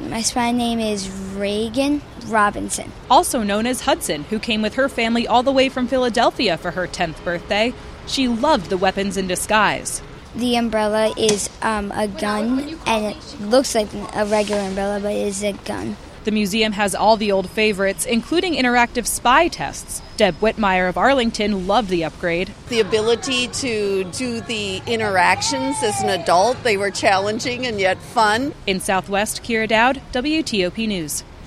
My spy name is Reagan Robinson. Also known as Hudson, who came with her family all the way from Philadelphia for her 10th birthday. She loved the weapons in disguise. The umbrella is a gun, and it looks like a regular umbrella, but it is a gun. The museum has all the old favorites, including interactive spy tests. Deb Whitmire of Arlington loved the upgrade. The ability to do the interactions as an adult, they were challenging and yet fun. In Southwest, Kira Dowd, WTOP News.